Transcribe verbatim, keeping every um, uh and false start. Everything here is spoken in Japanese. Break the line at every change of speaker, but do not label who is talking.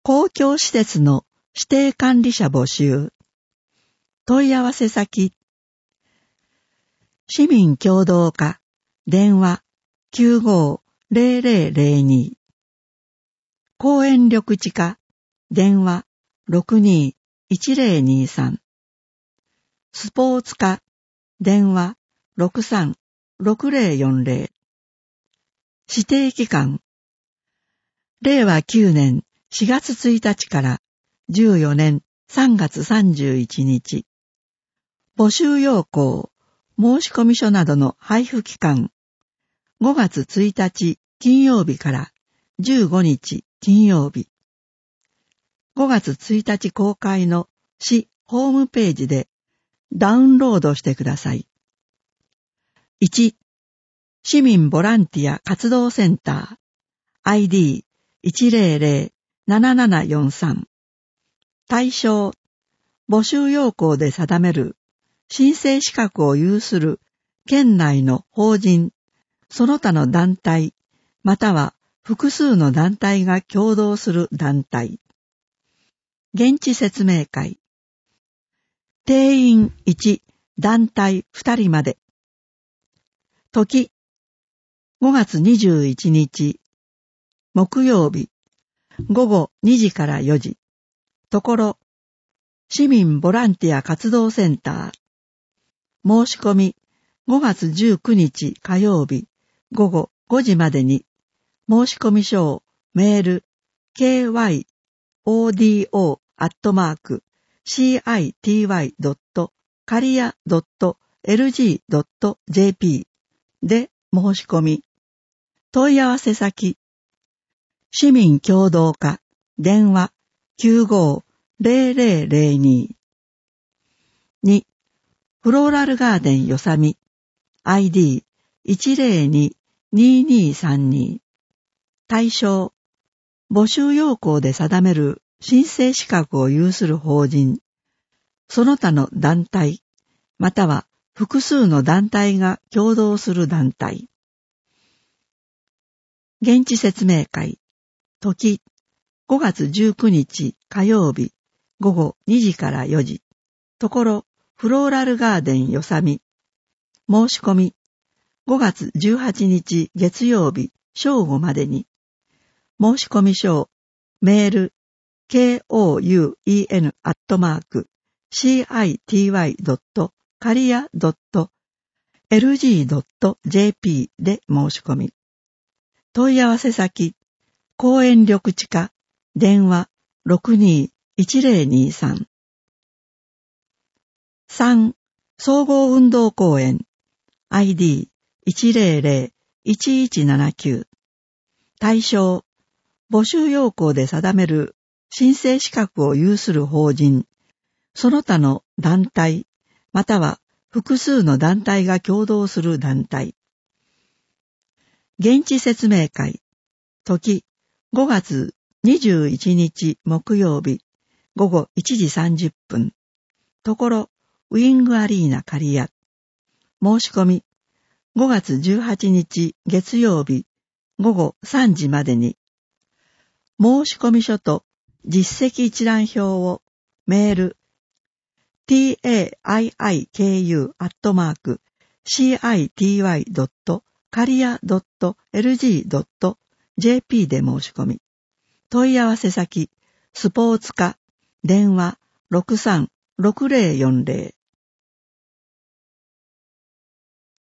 公共施設の指定管理者募集。問い合わせ先。市民協働課、電話 きゅうごーぜろぜろぜろに。公園緑地課、電話 ろくにーいちぜろにさん。スポーツ課、電話 ろくさんろくぜろよんぜろ。指定期間。れいわきゅうねんしがつついたちからじゅうよねんさんがつさんじゅういちにち。募集要項、申込書などの配布期間。ごがつついたち金曜日からじゅうごにち金曜日。ごがつついたち公開の市ホームページでダウンロードしてください。いち. 市民ボランティア活動センター アイディーいちぜろぜろななななよんさん。対象、募集要項で定める申請資格を有する県内の法人、その他の団体、または複数の団体が共同する団体。現地説明会。定員いち、団体ふたりまで。時、ごがつにじゅういちにち、木曜日、ごごにじからよじ。ところ、市民ボランティア活動センター。申し込み、ごがつじゅうくにち火曜日、ごごごじまでに、申込書をメール、ケーワイオーディーオー アットマーク、シーアイティーワイ ドット カリア ドット エルジー ドット ジェーピー で申し込み。問い合わせ先。市民協働課、電話 きゅうごーぜろぜろぜろに。に. フローラルガーデンよさみ アイディーいちぜろにににさんに。対象、募集要項で定める申請資格を有する法人、その他の団体、または複数の団体が共同する団体。現地説明会。時、ごがつじゅうくにち火曜日、ごごにじからよじ。ところ、フローラルガーデンよさみ。申し込み、ごがつじゅうはちにち月曜日正午までに。申込書をメール、ケーオーユーイーエヌ アットマーク、シーアイティーワイ ドット カリア ドット エルジー ドット ジェーピー で申し込み。問い合わせ先、公園緑地課、電話 ろくにーいちぜろにさん。さん. 総合運動公園 アイディーいちぜろぜろいちいちななきゅう。対象、募集要項で定める申請資格を有する法人、その他の団体、または複数の団体が共同する団体。現地説明会。時、ごがつにじゅういちにち木曜日、ごごいちじさんじゅっぷん。ところ、ウィングアリーナカリア。申し込み、ごがつじゅうはちにち月曜日、ごごさんじまでに。申込書と実績一覧表をメール、ティーエーアイアイケーユー アットマーク、シーアイティーワイ ドット カリア ドット エルジー ドット ジェーピー で申し込み。問い合わせ先、スポーツ課、電話 ろくさんろくぜろよんぜろ。